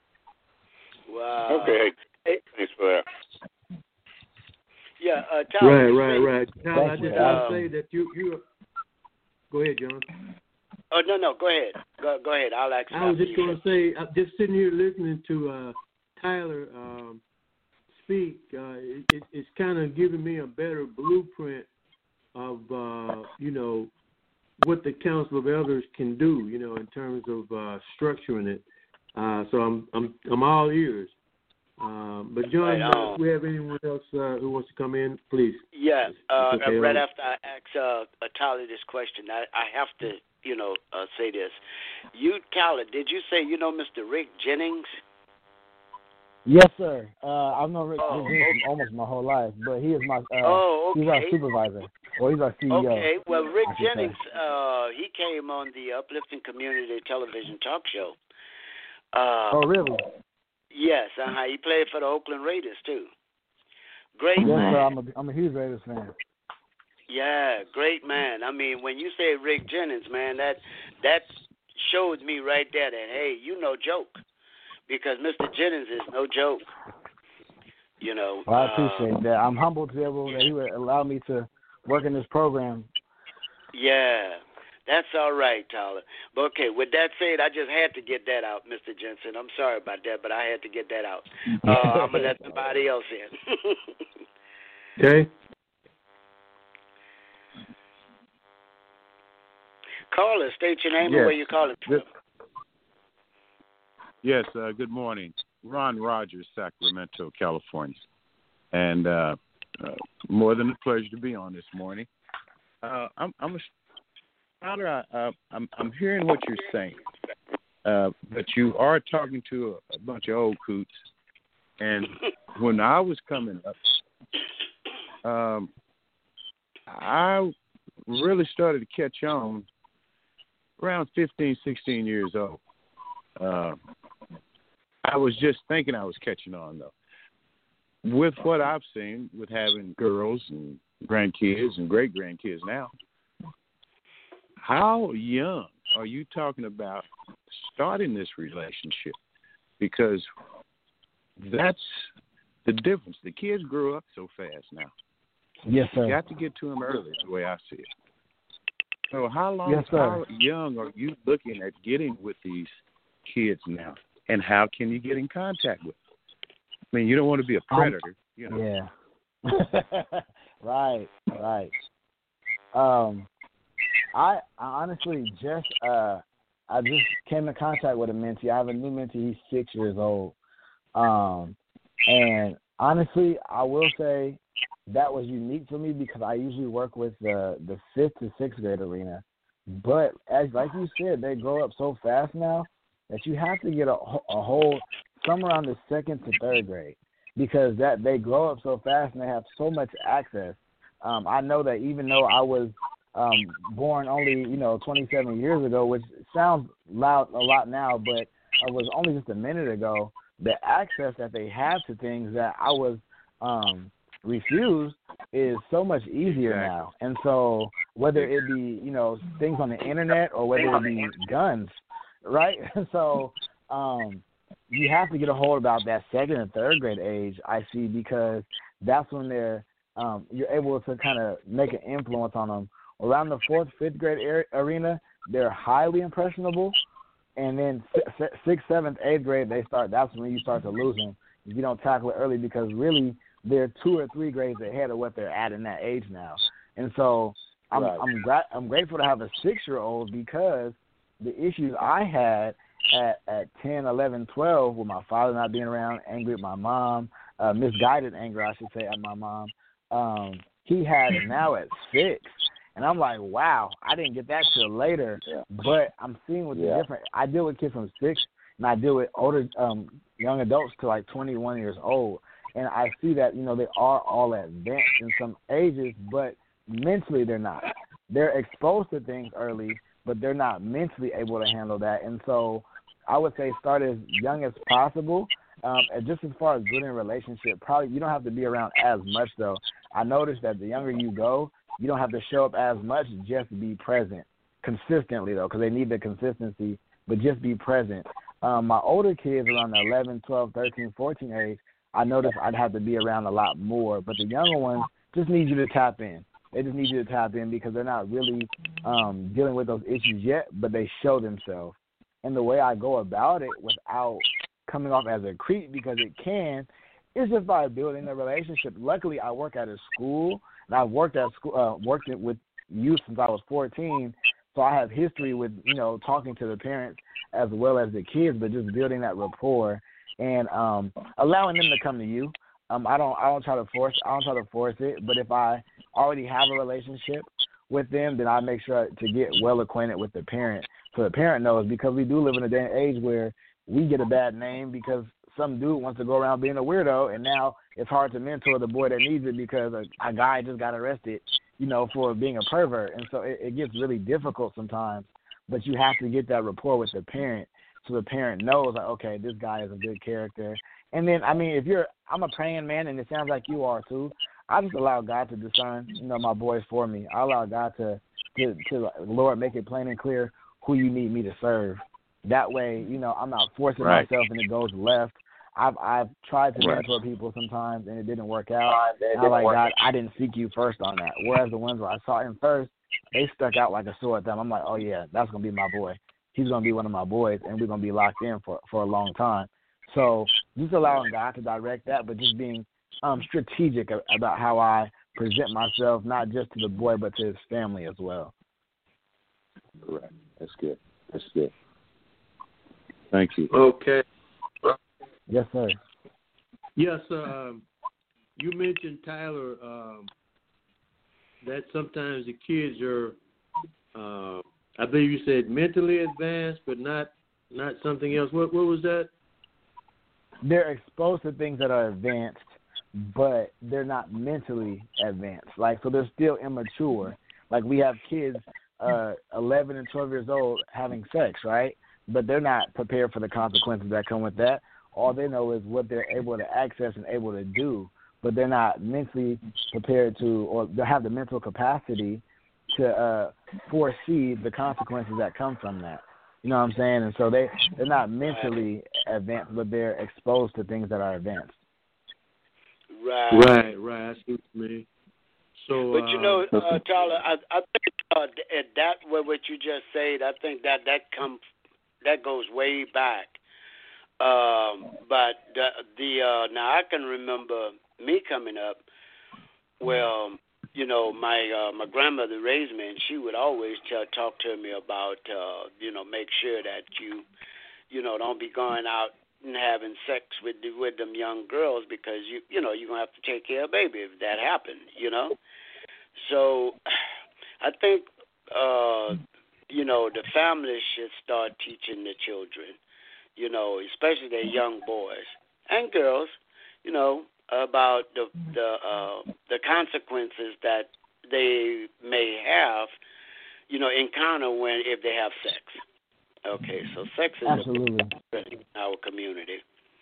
Speaker 2: Wow.
Speaker 7: Okay. Thanks for that.
Speaker 2: Yeah, Tyler.
Speaker 1: Right. Tyler, I just want to say that you. Go ahead, John.
Speaker 2: Oh, no. Go ahead. Go ahead. I'll ask.
Speaker 1: I was just going to say, I'm just sitting here listening to Tyler speak. It's kind of giving me a better blueprint of what the Council of Elders can do, in terms of structuring it. So I'm all ears. But John, if we have anyone else who wants to come in, please.
Speaker 2: Yeah. Right after I ask Tyler this question, I have to say this. You, Tyler, did you say Mr. Rick Jennings?
Speaker 4: Yes, sir. I've known Rick Jennings almost my whole life, but he is my he's our supervisor, or he's our CEO.
Speaker 2: Okay, well, Rick Jennings, he came on the Uplifting Community television talk show.
Speaker 4: Oh, really?
Speaker 2: Yes, he played for the Oakland Raiders too. Great man.
Speaker 4: Yes, sir. I'm a huge Raiders fan.
Speaker 2: Yeah, great man. I mean, when you say Rick Jennings, man, that showed me right there that, hey, you no joke, because Mr. Jennings is no joke.
Speaker 4: Well, I appreciate that. I'm humbled to be able that he would allow me to work in this program.
Speaker 2: Yeah, that's all right, Tyler. But okay, with that said, I just had to get that out, Mr. Jensen. I'm sorry about that, but I had to get that out. I'm going to let somebody else in.
Speaker 1: Okay.
Speaker 2: Caller, state your name and where you're calling from.
Speaker 8: Yes, good morning. Ron Rogers, Sacramento, California. And more than a pleasure to be on this morning. I'm hearing what you're saying, but you are talking to a bunch of old coots. And when I was coming up, I really started to catch on around 15, 16 years old. I was just thinking I was catching on, though. With what I've seen, with having girls and grandkids and great-grandkids now, how young are you talking about starting this relationship? Because that's the difference. The kids grow up so fast now.
Speaker 4: Yes, sir.
Speaker 8: You got to get to them early, the way I see it. So how young are you looking at getting with these kids now? And how can you get in contact with them? I mean, you don't want to be a predator,
Speaker 4: Yeah. Right. I honestly I just came in contact with a mentee. I have a new mentee. He's 6 years old. And honestly, I will say that was unique for me because I usually work with the 5th to 6th grade arena. But like you said, they grow up so fast now that you have to get a hold somewhere around the 2nd to 3rd grade because that they grow up so fast and they have so much access. I know that even though I was born only 27 years ago, which sounds a lot now, but it was only just a minute ago. The access that they have to things that I was refused is so much easier now. And so whether it be things on the internet or whether it be guns, right? So you have to get a hold about that 2nd and 3rd grade age, I see, because that's when they're you're able to kind of make an influence on them. Around the 4th, 5th grade arena, they're highly impressionable. And then 6th, 7th, 8th grade, that's when you start to lose them if you don't tackle it early because really they're 2 or 3 grades ahead of what they're at in that age now. And so I'm grateful to have a 6-year-old because the issues I had at 10, 11, 12 with my father not being around, angry at my mom, misguided anger, I should say, at my mom, he had it now at 6. And I'm like, wow, I didn't get that till later. Yeah. But I'm seeing what's different. I deal with kids from 6, and I deal with older young adults to like 21 years old. And I see that, you know, they are all advanced in some ages, but mentally they're not. They're exposed to things early, but they're not mentally able to handle that. And so I would say start as young as possible. And just as far as good in a relationship, probably you don't have to be around as much, though. I noticed that the younger you go, you don't have to show up as much, just be present consistently, though, because they need the consistency, but just be present. My older kids around the 11, 12, 13, 14 age, I noticed I'd have to be around a lot more. But the younger ones just need you to tap in. They just need you to tap in because they're not really dealing with those issues yet, but they show themselves. And the way I go about it without coming off as a creep, because it can, is just by building a relationship. Luckily, I work at a school, and I've worked at school, worked with youth since I was 14, so I have history with, you know, talking to the parents as well as the kids, but just building that rapport and allowing them to come to you. I don't try to force it, but if I already have a relationship with them, then I make sure to get well acquainted with the parent, so the parent knows, because we do live in a day and age where we get a bad name because some dude wants to go around being a weirdo, and now it's hard to mentor the boy that needs it because a guy just got arrested, you know, for being a pervert. And so it gets really difficult sometimes, but you have to get that rapport with the parent so the parent knows, like, okay, this guy is a good character. And then, I mean, I'm a praying man, and it sounds like you are too. I just allow God to discern, you know, my boys for me. I allow God to Lord, make it plain and clear who you need me to serve. That way, you know, I'm not forcing myself and it goes left. I've tried to mentor people sometimes and it didn't work out. And I'm like, God, I didn't seek you first on that. Whereas the ones where I saw him first, they stuck out like a sore thumb. I'm like, oh yeah, that's gonna be my boy. He's gonna be one of my boys, and we're gonna be locked in for a long time. So just allowing God to direct that, but just being strategic about how I present myself, not just to the boy, but to his family as well.
Speaker 3: Correct. That's good.
Speaker 8: Thank you.
Speaker 1: Okay.
Speaker 4: Yes, sir.
Speaker 1: Yes, you mentioned, Tyler, that sometimes the kids are, I believe you said mentally advanced, but not something else. What was that?
Speaker 4: They're exposed to things that are advanced, but they're not mentally advanced. Like, so they're still immature. Like, we have kids 11 and 12 years old having sex, right? But they're not prepared for the consequences that come with that. All they know is what they're able to access and able to do, but they're not mentally prepared to, or they have the mental capacity to foresee the consequences that come from that. You know what I'm saying? And so they're not mentally advanced, but they're exposed to things that are advanced.
Speaker 2: Right.
Speaker 1: I see what you mean. So,
Speaker 2: but you know, Tyler, I think that what you just said, I think that goes way back. But now I can remember me coming up. Well, you know, my grandmother raised me, and she would always talk to me about, you know, make sure that you know, don't be going out and having sex with them young girls, because you know, you're gonna have to take care of baby if that happened, you know. So I think you know, the families should start teaching the children, you know, especially their young boys and girls, you know, about the consequences that they may have, you know, encounter if they have sex. Okay, so sex is
Speaker 4: absolutely
Speaker 2: in our community.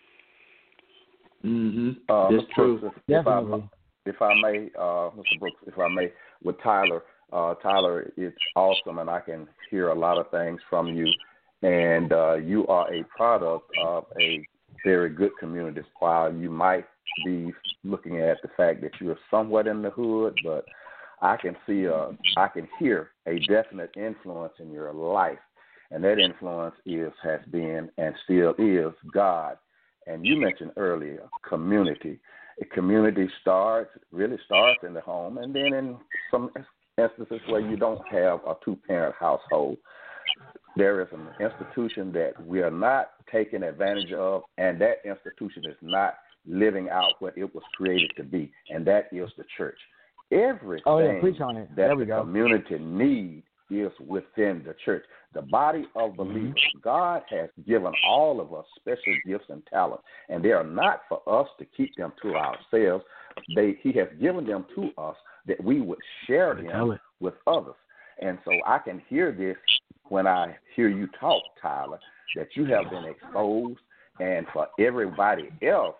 Speaker 1: That's true.
Speaker 4: Definitely.
Speaker 3: If I may, Mr. Brooks, with Tyler. Tyler, it's awesome, and I can hear a lot of things from you. And you are a product of a very good community. While you might be looking at the fact that you're somewhat in the hood, but I can hear a definite influence in your life, and that influence has been and still is God. And you mentioned earlier community. A community really starts in the home, and then in some instances where you don't have a two-parent household, there is an institution that we are not taking advantage of, and that institution is not living out what it was created to be, and that is the church. everything
Speaker 4: preach on it.
Speaker 3: that
Speaker 4: there we
Speaker 3: the
Speaker 4: go.
Speaker 3: community needs is within the church. The body of believers. God has given all of us special gifts and talents, and they are not for us to keep them to ourselves. He has given them to us that we would share them with others. And so I can hear this when I hear you talk, Tyler, that you have been exposed, and for everybody else,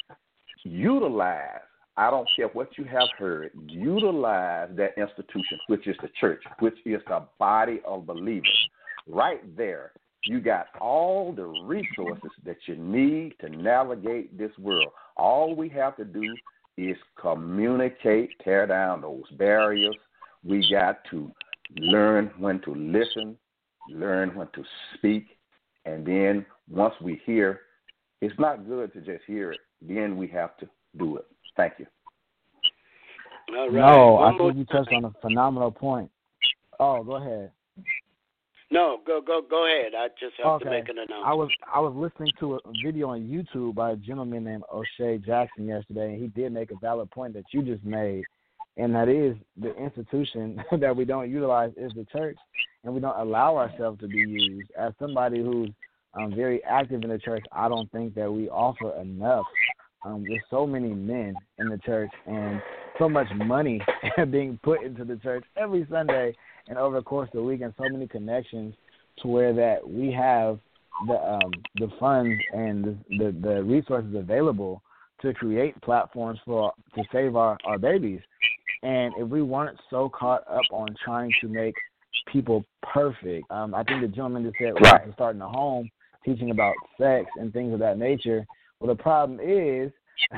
Speaker 3: utilize, I don't care what you have heard, utilize that institution, which is the church, which is the body of believers. Right there, you got all the resources that you need to navigate this world. All we have to do is communicate, tear down those barriers. We got to learn when to listen, learn when to speak, and then once we hear, it's not good to just hear it. Then we have to do it. Thank you.
Speaker 2: All right.
Speaker 4: No, I think you touched on a phenomenal point. Oh, go ahead.
Speaker 2: No, go ahead. I just have to make an announcement.
Speaker 4: I was listening to a video on YouTube by a gentleman named O'Shea Jackson yesterday, and he did make a valid point that you just made, and that is the institution that we don't utilize is the church, and we don't allow ourselves to be used. As somebody who's very active in the church, I don't think that we offer enough. There's so many men in the church and so much money being put into the church every Sunday and over the course of the week, and so many connections to where that we have the funds and the resources available to create platforms to save our babies. And if we weren't so caught up on trying to make people perfect, I think the gentleman just said we're starting a home, teaching about sex and things of that nature. Well, the problem is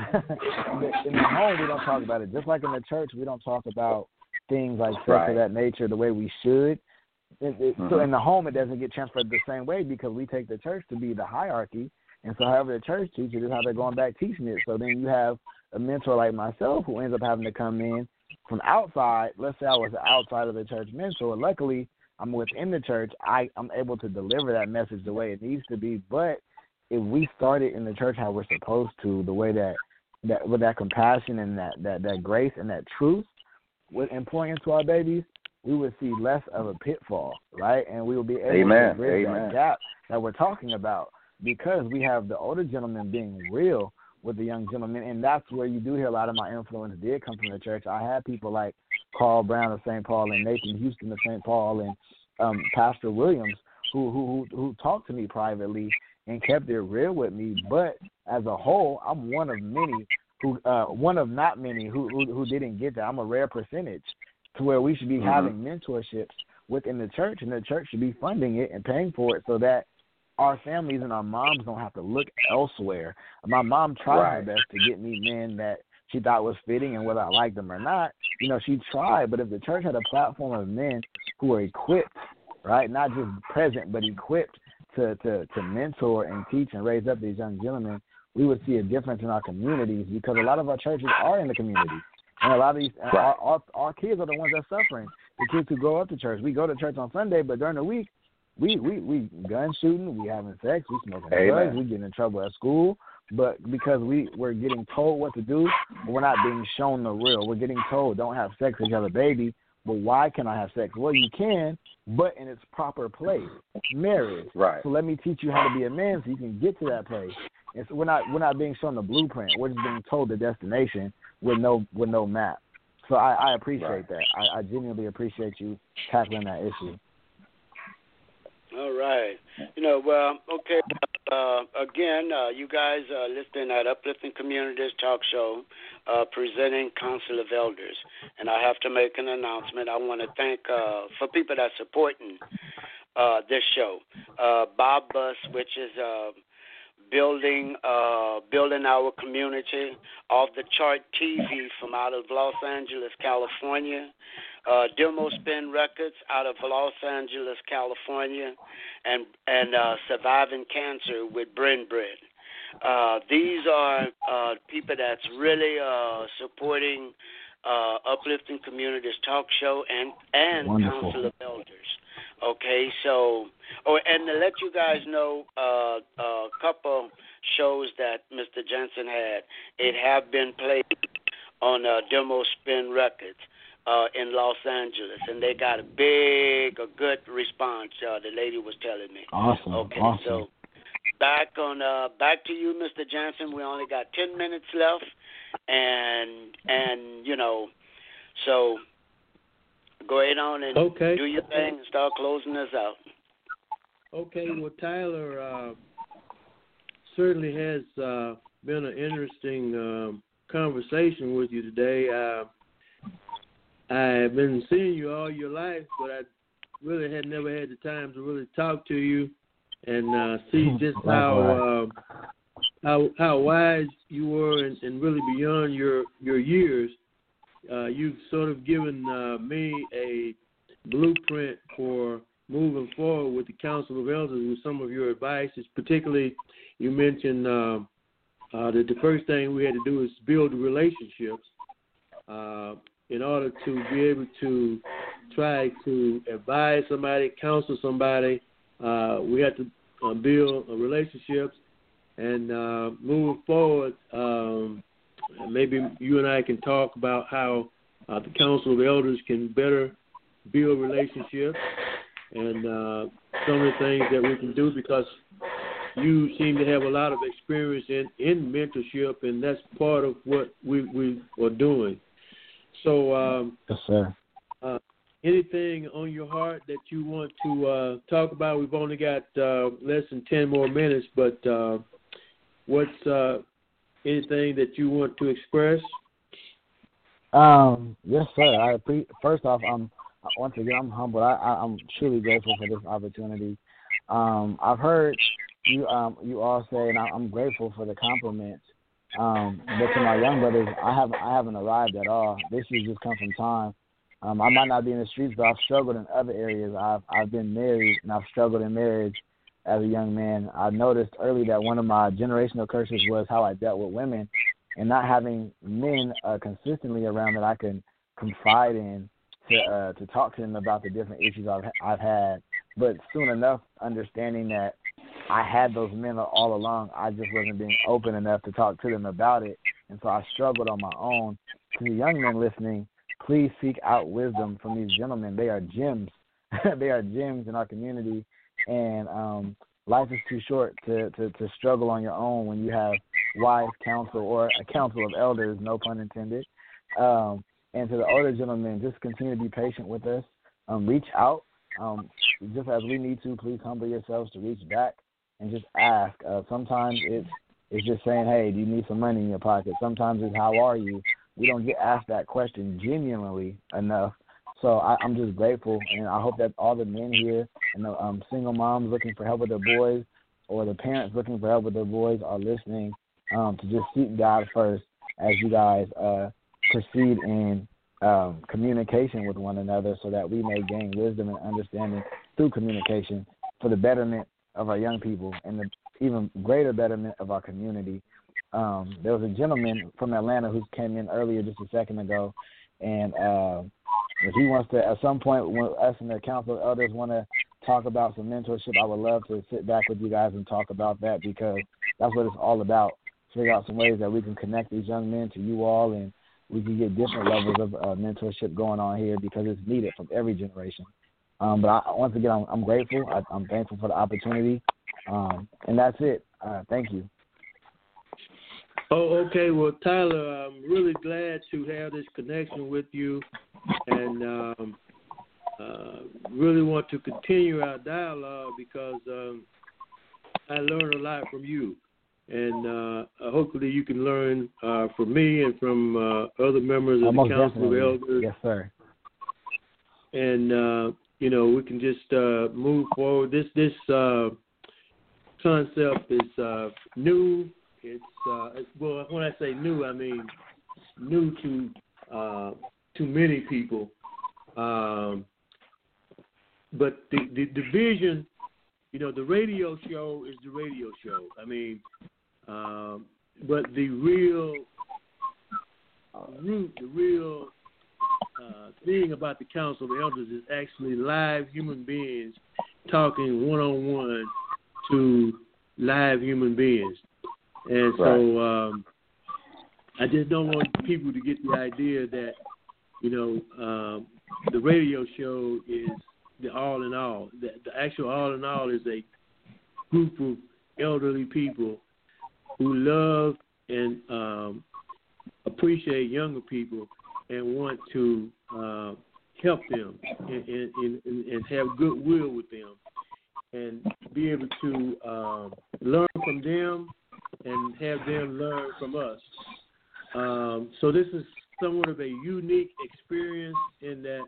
Speaker 4: in the home we don't talk about it. Just like in the church, we don't talk about things like sex of that nature the way we should. So in the home, it doesn't get transferred the same way because we take the church to be the hierarchy. And so however the church teaches is how they're going back teaching it. So then you have a mentor like myself who ends up having to come in from outside. Let's say I was outside of the church mentor. Luckily, I'm within the church. I'm able to deliver that message the way it needs to be. But if we started in the church how we're supposed to, the way that with that compassion and that grace and that truth, and pouring into our babies, we would see less of a pitfall, right? And we will be able to bridge that gap that we're talking about because we have the older gentleman being real with the young gentleman, and that's where you do hear a lot of my influence did come from the church. I had people like Carl Brown of St. Paul and Nathan Houston of St. Paul and Pastor Williams who talked to me privately and kept it real with me. But as a whole, I'm one of many one of not many who didn't get that. I'm a rare percentage to where we should be having mentorships within the church, and the church should be funding it and paying for it so that our families and our moms don't have to look elsewhere. My mom tried her best to get me men that she thought was fitting, and whether I liked them or not, she tried. But if the church had a platform of men who are equipped, right, not just present but equipped to mentor and teach and raise up these young gentlemen, we would see a difference in our communities because a lot of our churches are in the community. And a lot of these, our kids are the ones that are suffering. The kids who grow up to church. We go to church on Sunday, but during the week, we gun shooting, we having sex, we smoking drugs, we getting in trouble at school. But because we're getting told what to do, we're not being shown the real. We're getting told don't have sex because you have a baby. But why can I have sex? Well, you can, but in its proper place, marriage.
Speaker 3: Right.
Speaker 4: So let me teach you how to be a man so you can get to that place. And so we're not being shown the blueprint. We're just being told the destination with no map. So I appreciate that. I genuinely appreciate you tackling that issue.
Speaker 2: All right. Okay. Again, you guys are listening at Uplifting Communities Talk Show, presenting Council of Elders. And I have to make an announcement. I want to thank for people that are supporting this show. Bob Bus, which is building our community, Off the Chart TV from out of Los Angeles, California, Demo Spin Records out of Los Angeles, California, and Surviving Cancer with Bread. These are people that's really supporting Uplifting Communities Talk Show and Council of Elders. Okay, so, and to let you guys know, a couple shows that Mr. Jensen had, it have been played on Demo Spin Records in Los Angeles, and they got a good response. The lady was telling me.
Speaker 4: Awesome.
Speaker 2: Okay,
Speaker 4: awesome.
Speaker 2: So back to you, Mr. Johnson. We only got 10 minutes left, and so go ahead on and do your thing and start closing us out.
Speaker 1: Okay. Well, Tyler certainly has been an interesting conversation with you today. I've been seeing you all your life, but I really had never had the time to really talk to you and see just how wise you were and really beyond your years. You've sort of given me a blueprint for moving forward with the Council of Elders with some of your advices. Particularly, you mentioned that the first thing we had to do is build relationships in order to be able to try to advise somebody, counsel somebody. We have to build relationships and moving forward. Maybe you and I can talk about how the Council of Elders can better build relationships and some of the things that we can do, because you seem to have a lot of experience in mentorship, and that's part of what we are doing. So,
Speaker 4: yes, sir.
Speaker 1: Anything on your heart that you want to talk about? We've only got less than 10 more minutes, but what's anything that you want to express?
Speaker 4: Yes, sir. First off, once again, I'm humbled. I'm truly grateful for this opportunity. I've heard you all say, and I'm grateful for the compliments. But to my young brothers, I haven't arrived at all. This has just come from time. I might not be in the streets, but I've struggled in other areas. I've been married, and I've struggled in marriage as a young man. I noticed early that one of my generational curses was how I dealt with women, and not having men consistently around that I can confide in to talk to them about the different issues I've had. But soon enough, understanding that I had those men all along, I just wasn't being open enough to talk to them about it, and so I struggled on my own. To the young men listening, please seek out wisdom from these gentlemen. They are gems. They are gems in our community, and life is too short to struggle on your own when you have wise counsel or a council of elders, no pun intended. And to the older gentlemen, just continue to be patient with us. Reach out. Just as we need to, please humble yourselves to reach back and just ask. Sometimes it's just saying, hey, do you need some money in your pocket? Sometimes it's, how are you? We don't get asked that question genuinely enough. So I'm just grateful, and I hope that all the men here and the single moms looking for help with their boys, or the parents looking for help with their boys, are listening to just seek God first as you guys proceed in communication with one another, so that we may gain wisdom and understanding through communication for the betterment of our young people and the even greater betterment of our community. There was a gentleman from Atlanta who came in earlier just a second ago, and if he wants to, at some point, when us and the Council of Elders want to talk about some mentorship, I would love to sit back with you guys and talk about that, because that's what it's all about. Figure out some ways that we can connect these young men to you all, and we can get different levels of mentorship going on here, because it's needed from every generation. But once again, I'm grateful. I'm thankful for the opportunity. And that's it. Thank you.
Speaker 1: Oh, okay. Well, Tyler, I'm really glad to have this connection with you, and really want to continue our dialogue, because I learned a lot from you, and hopefully you can learn from me and from other members of the Council of Elders.
Speaker 4: Yes, sir.
Speaker 1: And we can just move forward. This concept is new. It's well, when I say new, I mean new to many people. But the vision, the radio show is the radio show. I mean, but the real root, the real thing about the Council of Elders is actually live human beings talking one-on-one to live human beings. And so I just don't want people to get the idea that, the radio show is the all in all. The actual all in all is a group of elderly people who love and appreciate younger people and want to help them and have goodwill with them and be able to learn from them and have them learn from us. So this is somewhat of a unique experience in that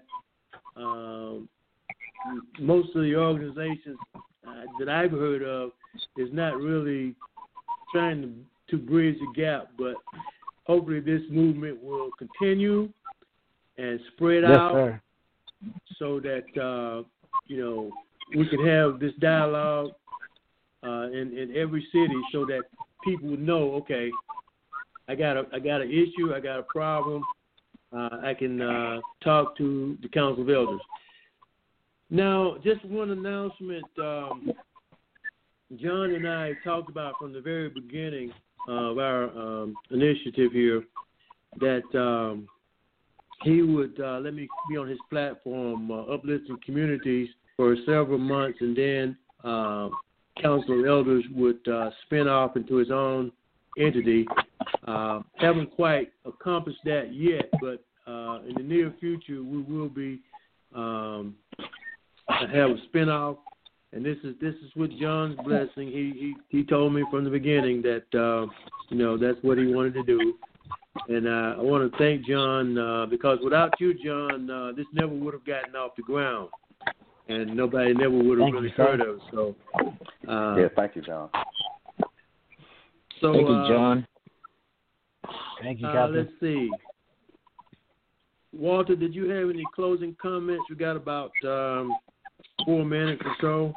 Speaker 1: most of the organizations that I've heard of is not really trying to bridge the gap, but hopefully this movement will continue and spread out
Speaker 4: sir.
Speaker 1: So that, we can have this dialogue in every city so that people would know, okay, I got an issue, I got a problem, I can talk to the Council of Elders. Now, just one announcement. John and I talked about from the very beginning of our initiative here that he would let me be on his platform, Uplifting Communities, for several months, and then Council of Elders would spin off into his own entity. Haven't quite accomplished that yet, but in the near future we will be have a spin-off, and this is with John's blessing. He told me from the beginning that that's what he wanted to do, and I want to thank John because without you, John, this never would have gotten off the ground, and nobody never would have really heard of it. So
Speaker 3: thank you, John.
Speaker 1: So
Speaker 4: thank you, John. Thank you, Captain.
Speaker 1: Let's see. Walter, did you have any closing comments? We got about 4 minutes or so.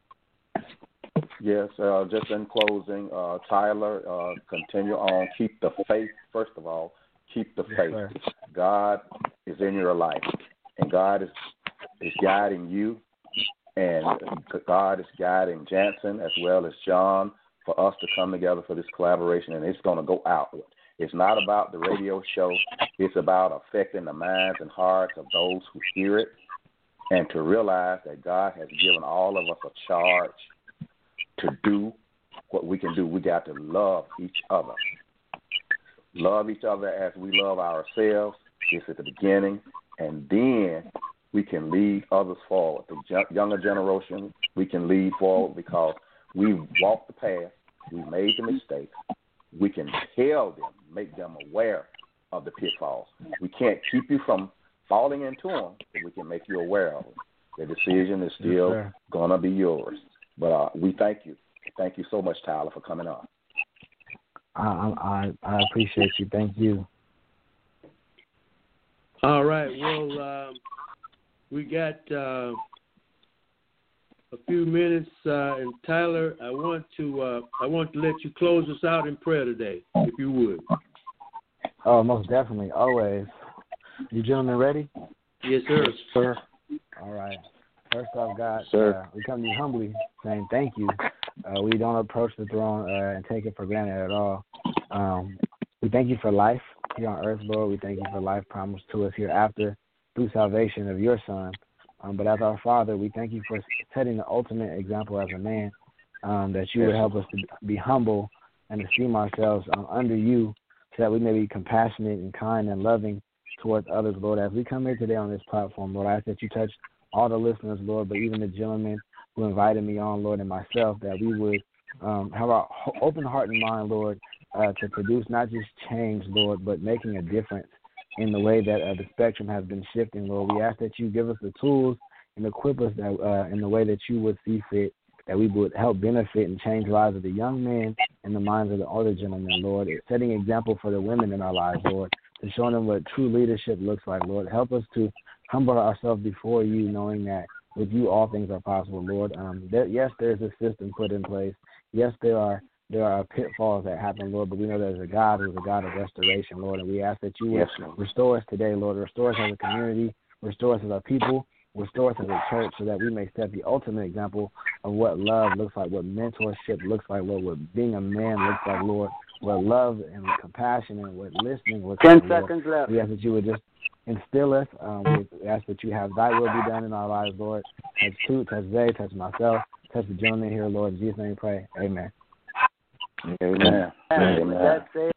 Speaker 3: Yes, just in closing, Tyler, continue on. Keep the faith, first of all. Keep the faith.
Speaker 4: Sir.
Speaker 3: God is in your life, and God is guiding you, and God is guiding Jansen as well as John for us to come together for this collaboration, and it's going to go outward. It's not about the radio show. It's about affecting the minds and hearts of those who hear it, and to realize that God has given all of us a charge to do what we can do. We got to love each other. Love each other as we love ourselves. It's at the beginning, and then we can lead others forward. The younger generation, we can lead forward because we've walked the path. We've made the mistakes. We can tell them, make them aware of the pitfalls. We can't keep you from falling into them, but we can make you aware of them. The decision is still going to be yours. But we thank you. Thank you so much, Tyler, for coming on.
Speaker 4: I appreciate you. Thank you.
Speaker 1: All right. Well, we got a few minutes, and Tyler, I want to let you close us out in prayer today, if you would.
Speaker 4: Oh, most definitely, always. You gentlemen ready?
Speaker 1: Yes, sir.
Speaker 4: Yes, sir. All right. First off, God, we come to you humbly, saying thank you. We don't approach the throne and take it for granted at all. We thank you for life here on earth, Lord. We thank you for life promised to us hereafter through salvation of your Son. But as our Father, we thank you for setting the ultimate example as a man, that you would help us to be humble and esteem ourselves under you so that we may be compassionate and kind and loving towards others, Lord. As we come here today on this platform, Lord, I ask that you touch all the listeners, Lord, but even the gentlemen who invited me on, Lord, and myself, that we would have our open heart and mind, Lord, to produce not just change, Lord, but making a difference in the way that the spectrum has been shifting, Lord. We ask that you give us the tools and equip us that, in the way that you would see fit, that we would help benefit and change the lives of the young men and the minds of the older gentlemen, Lord, setting example for the women in our lives, Lord, to showing them what true leadership looks like, Lord. Help us to humble ourselves before you, knowing that with you all things are possible, Lord. Yes, there's a system put in place. Yes, there are pitfalls that happen, Lord, but we know there's a God who's a God of restoration, Lord, and we ask that you would restore us today, Lord. Restore us as a community. Restore us as a people. Restore us as a church so that we may set the ultimate example of what love looks like, what mentorship looks like, Lord, what being a man looks like, Lord. love and with compassion and with listening. With
Speaker 9: 10 seconds left.
Speaker 4: We ask that you would just instill us. We ask that you have thy will be done in our lives, Lord. Touch Toot, touch Zay, touch myself, touch the gentleman here, Lord. In Jesus' name we pray. Amen.
Speaker 3: Amen.
Speaker 9: Amen. With that said,